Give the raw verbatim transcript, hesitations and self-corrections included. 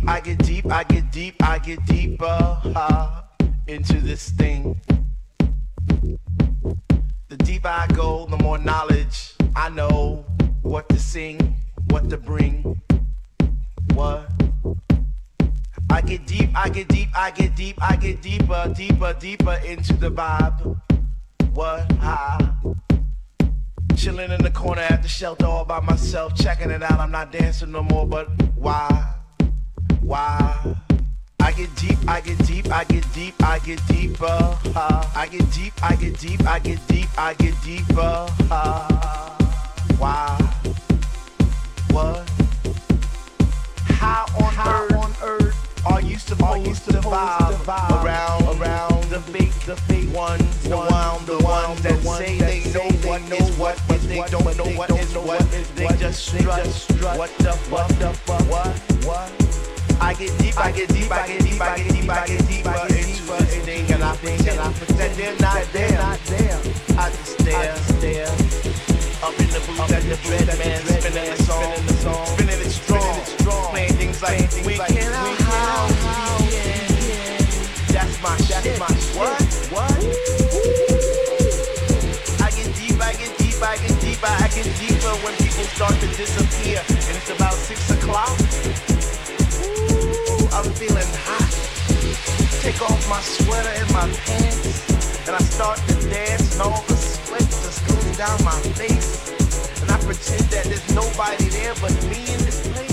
I get deep, I get deep, I get deeper uh, into this thing. The deeper I go, the more knowledge I know. What to sing, what to bring, what. I get deep, I get deep, I get deep, I get deeper, deeper, deeper into the vibe. What? Ah. Chilling in the corner at the shelter all by myself, checking it out. I'm not dancing no more, but why? Why? I get deep, I get deep, I get deep, I get deeper. Uh, I get deep, I get deep, I get deep, I get deeper. Uh, why? What? How on How earth, on earth are you supposed to vibe around, around the fake, the fake ones, the one, the ones that say they know what is what, but they don't know what is what. They just strut. What the fuck? The fuck? What? What? I get deep, I get deep, I get deep, I get deep, I get deeper into this thing, and I pretend, I pretend they're not there. I just stare, stare up in the booth at the dread man, spinning the song, spinning it strong, playing things like we can how, that's my shit. What? What? I get deep, I get deep, I get deeper, I get deeper when people start to disappear, and it's about six o'clock. I'm feeling hot. Take off my sweater and my pants, and I start to dance, and all the sweat just goes down my face, and I pretend that there's nobody there but me in this place.